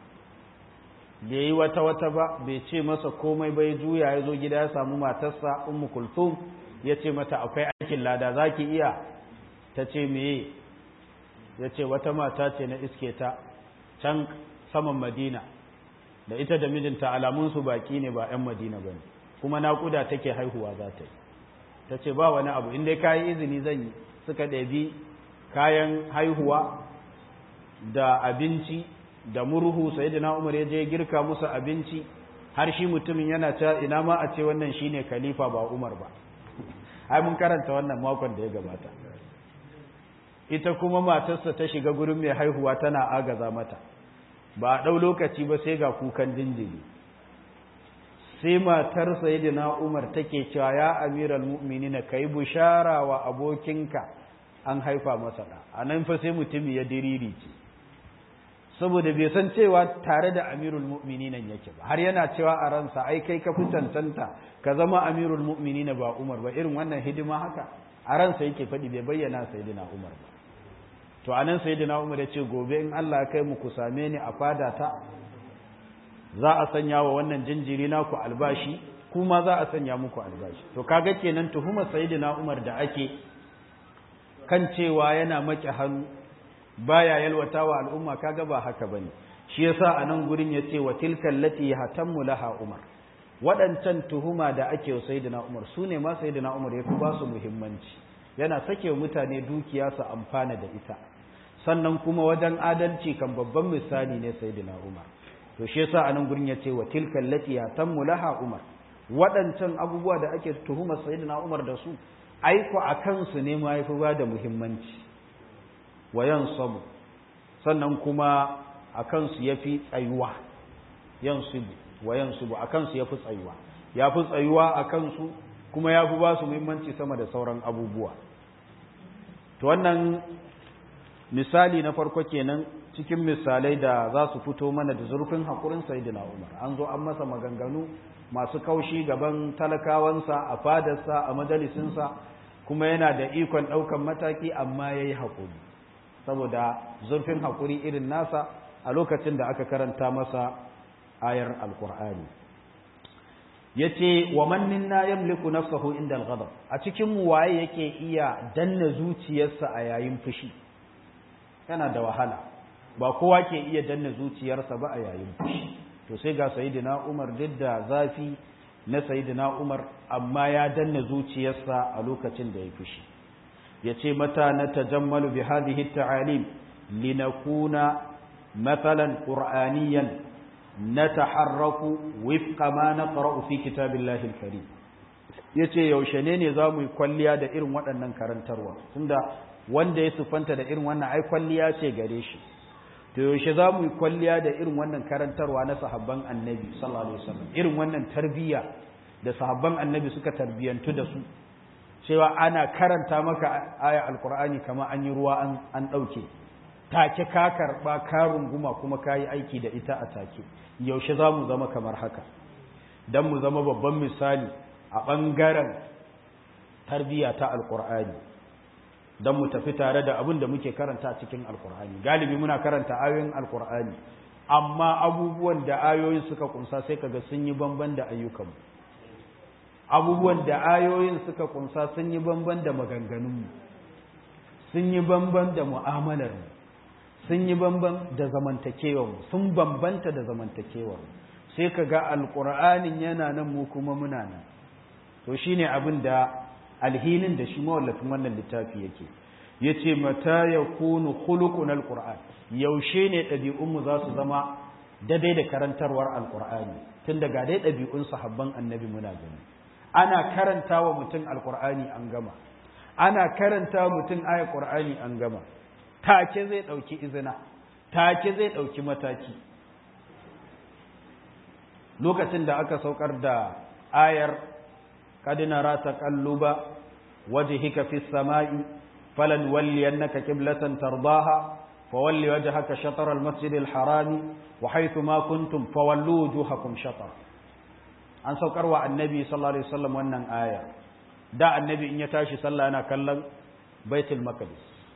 bai yi wata ba, bai ce masa komai bai, juya ya zo gida ya samu matarsa Ummu Kulthum, ya ce mata akwai aikin lada za ki iya? Ta ce meye? ya ce wata mata ce na iske ta can saman Madina, da ita da mijinta alamunsu baki ne ba 'yan Madina ba ne, kuma naƙuda take haihuwa za ta yi. Ta ce ba wani abu, inda ka yi izini zan yi. Suka ɗabi kayan haihuwa da abinci da murhu, Sayyidina Umar ya je girka musu abinci, har shi mutumin yana ta ina ma a ce wannan shine khalifa ba Umar ba. Ai mun karanta wannan makon da ya gabata. Ita kuma matarsa ta shiga gurin mai haihuwa tana agaza mata, ba a ɗau lokaci ba sai ga kukan jinjiri. Sai matar Sayyidina Umar take cewa ya amiral mu'minina kai bushara wa abokinka an haifa masa da. Anan fa sai mutum ya diriri ce, saboda bai san cewa tare da amirul mu'minina yake ba, har yana cewa a ransa ai kai ka fi tantanta ka zama amirul mu'minina ba Umar ba, irin wannan hidima haka a ransa yake faɗi, bai bayyana Sayyidina Umar ba. To anan Sayyidina Umar ya ce gobe in Allah ya kai mu ku same ni a fadata, za a sanya wa wannan jinjiri naku albashi, kuma za a sanya muku albashi. To kaga kenan tuhumar Sayyidina Umar da ake kan cewa yana maki hannu baya yalwatawa al'umma, kaga ba haka bane. Shi yasa anan gurin yace wa tilkal lati hatammu laha Umar, waɗancan tuhuma da ake wa Sayyidina Umar sune ma Sayyidina Umar yafi ba su muhimmanci, yana sake wa mutane dukiya su amfana da ita. Sannan kuma wajen adalci kan babban misali ne Sayyidina Umar. To shi yasa anan gurin yace wa tilkal lati yatammu laha Umar, waɗancan abubuwa da ake tuhumar Sayyidina Umar da su aiko akan su ne ma yafi ba da muhimmanci. Wa yansabu, sannan kuma akan su yafi tsayuwa, yansibu wa yansibu, akan su yafi tsayuwa, yafi tsayuwa akan su kuma yafi ba su muhimmanci sama da sauran abubuwa. To wannan misali na farko kenan cikin misalai da za su fito mana da zurfin haƙurin Sayyidina Umar. An zo an masa maganganu masu kaushi gaban talakawansa a fadarsa a majalisinsa, kuma yana da ikon ɗaukan mataki amma ya yi haƙuri, saboda zurfin haƙuri irin nasa a lokacin da aka karanta masa ayar Alƙur'ani. Ya ce wa man minna yamliku nafsahu inda al-ghadab, a cikin mu waye yake iya danna zuciyarsa a yayin fushi? Yana da wahala, ba kowa ke iya danna zuciyarsa ba a yayin fushi. To sai ga Sayyidina Umar, duk da zafi na Sayyidina Umar, amma ya danna zuciyarsa a lokacin da ya fushi. Yace mata na tajammalu bi hadhihi at-ta'alim linakuna mathalan qur'aniyan nataharraku wifqa ma naqra'u fi kitabillahi al-karim. Yace yaushe ne za mu yi kwalliya da irin waɗannan karantarwa, tunda wanda ya sufanta da irin wannan ai kwalliya ce gare shi. To yaushe za mu yi kwalliya da irin wannan karantarwa na sahabban Annabi sallallahu alaihi wasallam, irin wannan tarbiyya da sahabban Annabi suka tarbiyantu da su, cewa ana karanta maka aya alqur'ani kamar an yi ruwa an dauke, take ka karba ka runguma kuma ka yi aiki da ita a take. Yaushe za mu zama kamar haka, dan mu zama babban misali a bangaren tarbiyya ta alqur'ani, don mu tafi tare da abin da muke karanta cikin alkur'ani. Galibi muna karanta ayoyin alkur'ani, amma abubuwan da ayoyin suka kunsa sai kaga sun yi bamban da ayyukanmu, abubuwan da ayoyin suka kunsa sun yi bamban da maganganunmu, sun yi bamban da mu'amalarmu, sun yi bamban da zamantakewarmu, sun bambanta da zamantakewarmu. Sai kaga alkur'anin yana nan mu kuma muna nan. To shine abin da alhinin da shi mawallafin wannan littafi yake. Yace mata yakunu khuluqun alquran, yaushe ne ɗabi'unmu za su zama daidai da karantarwar alqur'ani? Tun daga dai ɗabi'un sahabban Annabi muna gani, ana karantawa mutum alqur'ani an gama, ana karantawa mutum ayat qur'ani an gama, take zai dauki izina, take zai dauki mataki. Lokacin da aka saukar da ayar قد نرى تقلب وجهك في السماء falan walliyannaka qiblatan tardaha fawalli wajhaka shatr al-masjid al-haram wa haythu ma kuntum fawallu wujuhakum shatr. An saukarwa annabi sallallahu alaihi wasallam wannan aya. Da annabi in ya tashi sallah yana kallon Baitul Maqdis.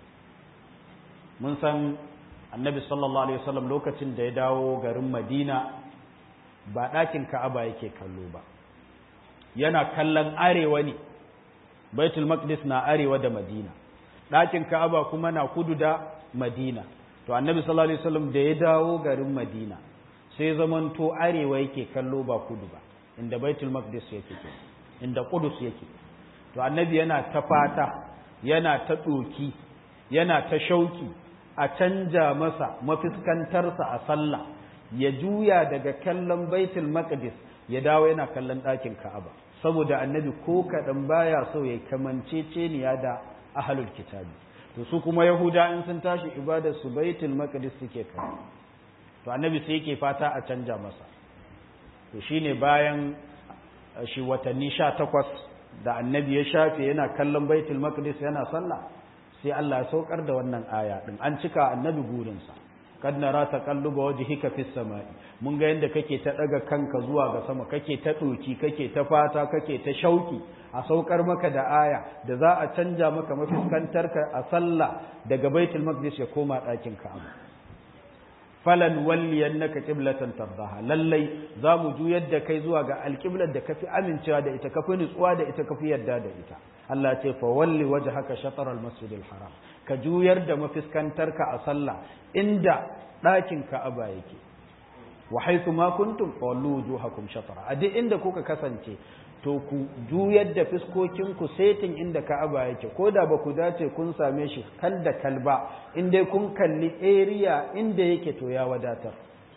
Mun san annabi sallallahu alaihi wasallam lokacin da ya dawo garin Madina ba ɗakin Ka'aba yake kallo ba, yana kallon arewa ne. Baitul Maqdis na arewa da Madina, ɗakin Ka'aba kuma na kudu da Madina. To annabi sallallahu alaihi wasallam da ya dawo garin Madina sai zamanto arewa yake kallo ba kudu ba, inda Baitul Maqdis yake, inda Qudus yake. To annabi yana ta fata, yana ta ɗoki, yana ta shauki a canja masa mafiskantarsa a sallah, ya juya daga kallon Baitul Maqdis ya dawo yana kallon ɗakin Ka'aba, saboda annabi ko kaɗan baya so ya kamanceceniya da ahlul kitabi. To su kuma Yahuda in sun tashi ibadar su Baitul Maqdis suke kai, to annabi sai yake fata a canja masa. To shine bayan shi watanni 18 da annabi ya shafe yana kallon Baitul Maqdis yana sallah, sai Allah ya saukar da wannan aya din, an cika annabi burinsa. kad nara taqalluba wajhika fis samai, mun ga yanda kake ta daga kanka zuwa ga sama, kake ta doki, kake ta fata, kake ta shauki a saukar maka da aya da za a canja maka mafiskantarka a sallah daga Baitul Maqdis ya koma ɗakin Ka'aba. falan walliyannaka qiblatan tardaha, lallai za mu juyar da kai zuwa ga alqiblar da kafi amincewa da ita, kafi nutsuwa da ita, kafi yarda da ita. Allah ya ce fa walli wajhaka shatr al-masjidil haram, ka juyar da mafiskantarka a sallah inda ɗakin Ka'aba yake. Wa haythu ma kuntum fa wallu wujuhakum shatra, a duk inda kuka kasance to ku juyar da fiskokinku setin inda Ka'aba yake, ko da ba ku dace kun same shi kal da kalba, in dai kun kalli area inda yake to ya wadatar.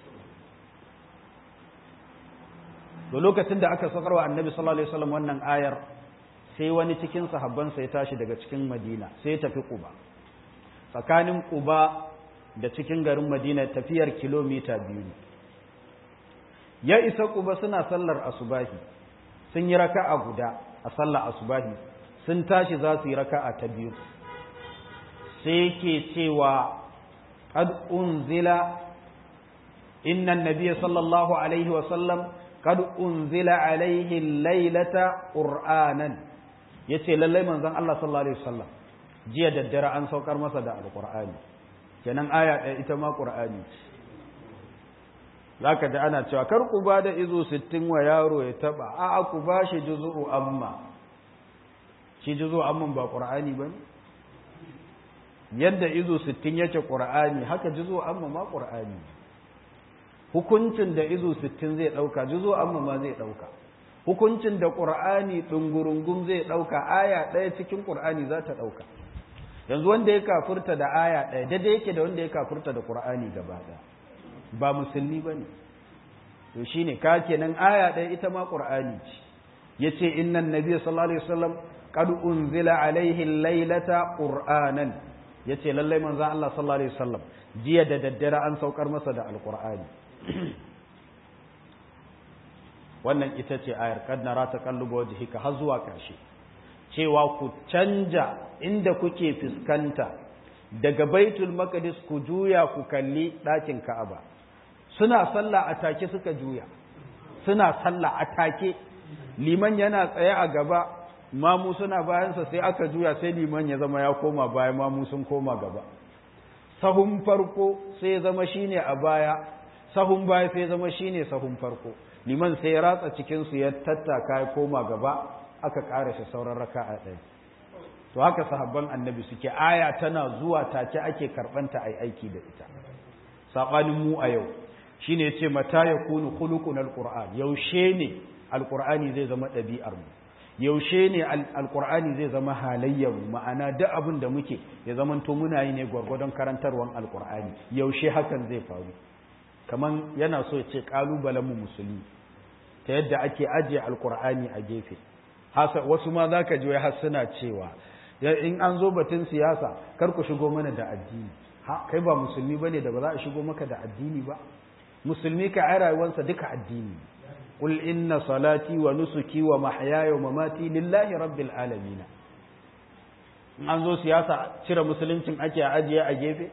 To lokacin da aka sakarwa annabi sallallahu alaihi wasallam wannan ayar, sai wani cikin sahabbansa ya tashi daga cikin Madina sai ya tafi Quba. Tsakanin Quba da cikin garin Madina tafiyar kilomita 2 ne. Ya isa Quba suna sallar asubahi, sun yi raka'a guda a sallar asubahi, sun tashi za su yi raka'a ta biyu. Sai yake cewa qad unzila inna an-nabiy sallallahu alaihi wa sallam qad unzila alaihi laylata qur'anan, yace lallai manzon Allah sallallahu alaihi wasallam jiya daddare an saukar masa da alqur'ani. Kenan aya ɗaya ita ma qur'ani ce. Zaka ji ana cewa kar ku ba da izu 60 wa yaro ya taba, a'a ku ba shi juz'u amma. Shi juz'u amma ba qur'ani bane? Yadda izu 60 yake qur'ani, haka juz'u amma ma qur'ani. Hukuncin da izu 60 zai dauka, juz'u amma ma zai dauka. Hukuncin da qur'ani dungurungum zai dauka, aya ɗaya cikin qur'ani za ta dauka. Yanzu wanda ya kafurta da aya ɗaya daidai yake da wanda ya kafurta da qur'ani gaba ɗaya. Ba musulmi ba ne. To shi ne ka kenan aya ɗaya ita ma ƙur'ani ce. Ya ce innan nabi sallallahu alaihi wasallam qad unzila alaihi laylata qur'anan, ya ce lallai manzon Allah sallallahu alaihi wasallam jiya da daddare an saukar masa da alƙur'ani. Wannan ita ce ayar kad nara taqalluba wajhika har zuwa ƙarshe, cewa ku canja inda kuke fuskanta daga Baitul Maqdis ku juya ku kalli ɗakin Ka'aba. Suna sallah a take suka juya, suna sallah a take, liman yana tsaye a gaba, mamu suna bayansa, sai aka juya sai liman ya zama ya koma baya, mamu sun koma gaba. Sahun farko sai zama shine a baya, sahun baya sai zama shine sahun farko. Liman sai ya ratsa cikinsu ya tattaka ya koma gaba, aka ƙarashe sauran raka'a ɗaya. To haka sahabban annabi suke, aya tana zuwa take ake karɓanta ai aiki da ita. Saɓanin mu a yau shine yace mata yakunu khuluqun alquran, yaushe ne alqur'ani zai zama ɗabi'ar mu, yaushe ne alqur'ani zai zama halayyar mu, ma'ana duk abin da muke ya zamanto muna yi ne gwargwadon karantarwan alqur'ani. Yaushe hakan zai faru? Kaman yana so ya ce kalubalen mu musulmi ta yadda ake ajiye alqur'ani a gefe. Wasu ma zaka ji wai har suna cewa in an zo batun siyasa kar ku shigo mana da addini. Kai ba musulmi bane da ba za a shigo maka da addini ba? Musulmi ka ai rayuwarsa duka addini. Qul inna salati wa nusuki wa mahyaya wa mamati lillahi rabbil alamin. in an zo siyasa cire musuluncin ake ajiye a gefe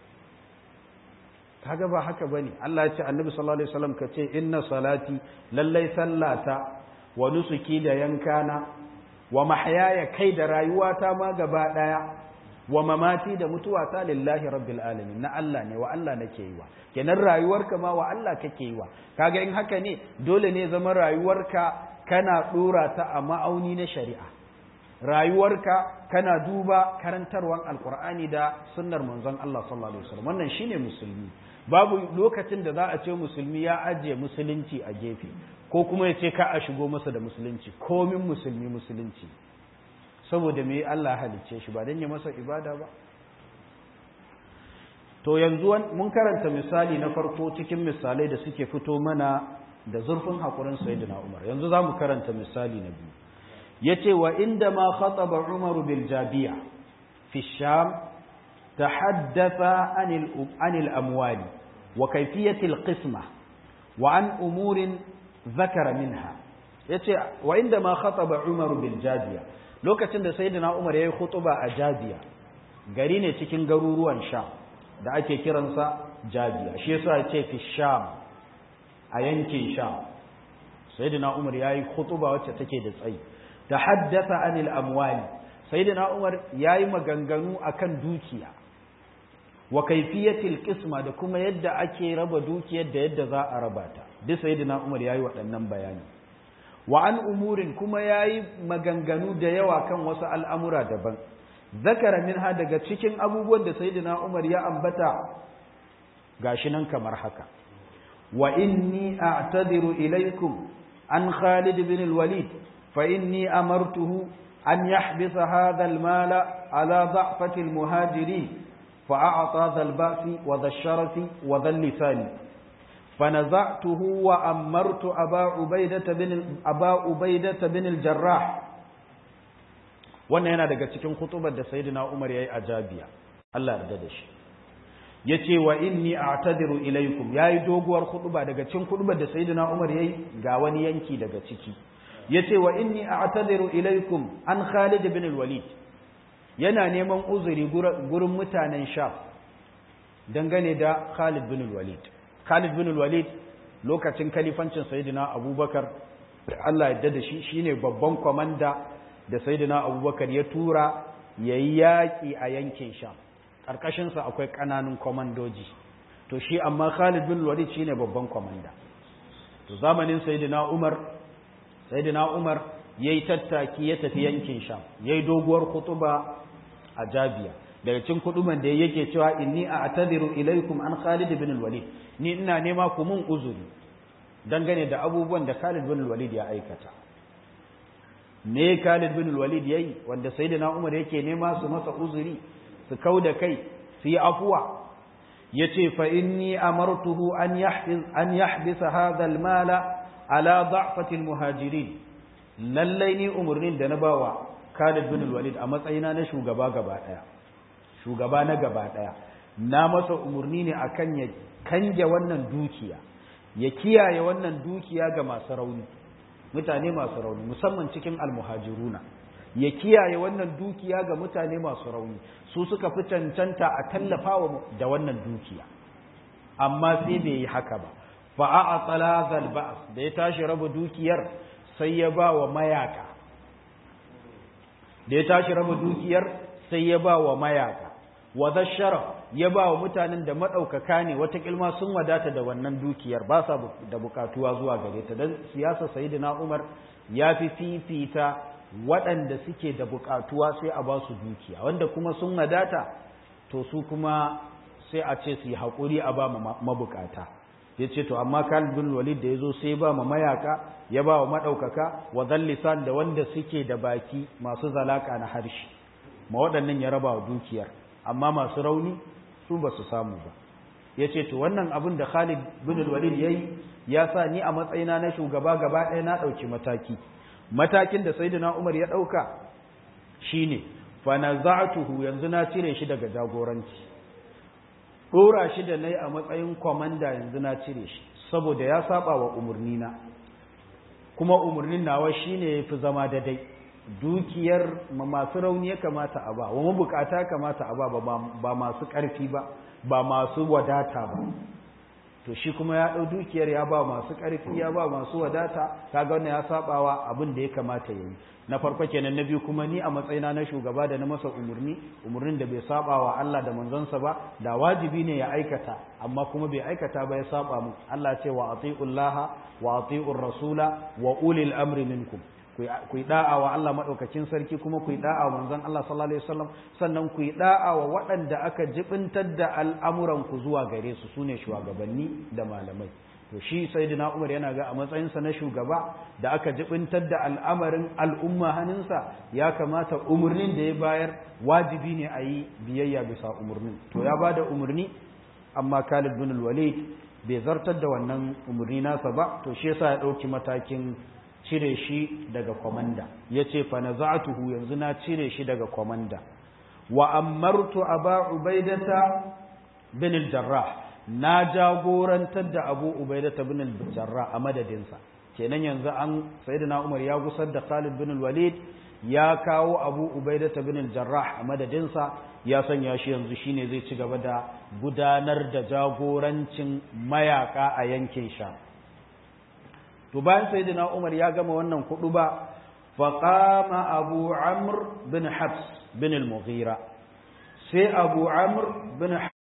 kaga ba haka bane Allah ya ce annabi sallallahu alaihi wasallam kace inna salati lallai sallata wa nusuki da yankana wa mahyaya kai da rayuwata ma gaba daya wa mamati da mutuwata lillahi rabbil alamin na Allah ne wa Allah nake yi wa kenan rayuwarka ma wa Allah kake yi wa kaga in haka ne dole ne zama rayuwarka kana dora ta a ma'auni na shari'a rayuwarka kana duba karantarwan alqur'ani da sunnar manzon Allah sallallahu alaihi wasallam wannan shine musulmi babu lokacin da za a ce musulmi ya ajiye musulunci a gefe ko kuma ya ce ka a shigo masa da musulunci komin musulmi musulunci saboda me Allah halicce shi ba dan ya masa ibada ba to yanzu mun karanta misali na farko cikin misalai da suke fito mana da zurfin hakurin sayyidina Umar yanzu zamu karanta misali na biyu yace wa inda ma khataba Umar bil Jabiya fi Sham tahaddatha anil amwali wa kayfiyatil qisma wa an umurin zakara minha yace wa inda ma khataba Umar bil Jabiya lokacin da sayyidina Umar yayi khutuba a Jabiya gari ne cikin garuruwan Sham da ake kiransa Jabiya shi yasa yace fi Sham a yankin Sham sayyidina Umar yayi khutuba wacce take da tsayi tahaddatha anil amwali sayyidina Umar yayi maganganu akan dukiya wa kayfiyatil qisma da kuma yadda ake raba dukiyar da yadda za a raba ta duk sayyidina Umar yayi waɗannan bayani wa an umurin kuma yayi maganganu da yawa kan wasu al'amura daban zakara minha daga cikin abubuwan da sayyidina Umar ya ambata gashi nan kamar haka wa inni a'tadiru ilaykum an Khalid bin al-Walid fa inni amartuhu an yahbisa hadha al-mala ala dha'fati al-muhajirin fa a'ta dha al-ba'si wa dha ash-sharafi wa dha al-lisani فنزعته وأمرت أبا عبيدة بن الجراح wannan yana daga cikin khutubar da sayyidina Umar yayi a Jabiya Allah yarda da shi yace wa inni a'tadiru ilaykum yayi doguwar khutuba daga cikin khutubar da sayyidina Umar yayi ga wani yanki daga ciki yace wa inni a'tadiru ilaykum an Khalid bin al-Walid yana neman uzuri gurin mutanen Sham dangane da Khalid bin al-Walid Khalid bin Walid lokacin kalifancin Sayyidina Abubakar Allah ya da shi shine babban komanda da Sayyidina Abubakar ya tura yayi yaki a yankin Sham karkashin sa akwai kananun komandoji to shi amma Khalid bin Walid shine babban komanda to zamanin Sayyidina Umar yayi tattaki ya tafi yankin Sham yayi doguwar khutuba a Jabiya daga cikin kuduman da yake cewa inni a'tadiru ilaikum an Khalid bin Walid ni ina nema ku mun uzuri dangane da abubuwan da Khalid bin Walid ya aikata me Khalid bin Walid yayi wanda sayyidina Umar yake nema su masa uzuri su kauda kai su yi afuwa yace fa inni amartuhu an yahbisa hadha al-mala ala da'fati al-muhajirin lallai ni umurnin da na bawa Khalid bin Walid a matsayina na shugaba na gaba daya na masa umurni ne akan ya kange wannan dukiya ya kiyaye wannan dukiya ga masu rauni mutane masu rauni musamman cikin almuhajiruna ya kiyaye wannan dukiya ga mutane masu rauni su suka fi cancanta a tallafawa da wannan dukiya amma sai bai yi haka ba fa a'tala zal ba's da ya tashi raba dukiyar sai ya ba wa mayaka wa sharaf ya ba wa mutanen da maɗaukaka ne wata kilma sun wadata da wannan dukiyar ba sa da bukatuwa zuwa gare ta don siyasa sayyidina Umar ya fi fifita waɗanda suke da bukatuwa sai a ba su dukiya wanda kuma sun wadata to su kuma sai a ce su yi haƙuri a ba mabukata ya ce to amma Khalid bin Walid da ya zo sai ba ma mayaka ya ba wa maɗaukaka wa zallisan da wanda suke da baki masu zalaka na harshe ma waɗannan ya raba wa dukiyar amma masu rauni su ba su samu ba ya ce to wannan abin da Khalid bin Walid ya yi ya sa ni a matsayina na shugaba gaba ɗaya na ɗauki matakin da Sayyidina Umar ya ɗauka shine fa naza'tuhu yanzu na cire shi daga jagoranci ɗora shi da nayi a matsayin komanda yanzu na cire shi saboda ya saba wa umurnina kuma umurnin nawa shine yafi zama daidai dukiyar masu rauni ya kamata a ba, wa mabukata kamata a ba masu ƙarfi ba masu wadata ba. To shi kuma ya ɗau dukiyar ya ba masu ƙarfi ya ba masu wadata, kaga wannan ya sabawa abin da ya kamata ya yi. Na farko kenan. Na biyu kuma ni a matsayina na shugaba da na masa umurnin da bai sabawa Allah da manzonsa ba, da wajibi ne ya aikata, amma kuma bai aikata ba ya saba mu. Allah ce wa atiullaha wa atiur rasula wa ulil amri minkum. Ku yi da'a wa Allah maɗaukakin sarki kuma ku yi da'a wa manzon Allah sallallahu alaihi wasallam, sannan ku yi da'a wa waɗanda aka jibintar da al'amuran ku zuwa gare su, sune shugabanni da malamai. To shi sayyidina Umar yana ga a matsayinsa na shugaba da aka jibintar da al'amarin al'umma hannunsa, ya kamata umurnin da ya bayar wajibi ne a yi biyayya bisa umurnin. To ya ba da umurni, amma Khalid bin Walid bai zartar da wannan umurni nasa ba, to shi yasa ya ɗauki matakin cire shi daga komanda. Ya ce fa naza'atuhu, yanzu na cire shi daga komanda. Wa amartu aba ubaidata bin al-jarrah, na jagorantar da abu ubaidata bin al-jarrah a madadinsa. Kenan yanzu an sayyidina Umar ya gusar da Khalid bin al-Walid, ya kawo abu ubaidata bin al-jarrah a madadinsa, ya sanya shi yanzu shine zai ci gaba da gudanar da jagorancin mayaka a yankin Sham. To bayan sayyidina Umar ya gama wannan kuɗuba, faqama Abu Amr bin Hafs bin al-Mughira, sai Abu Amr bin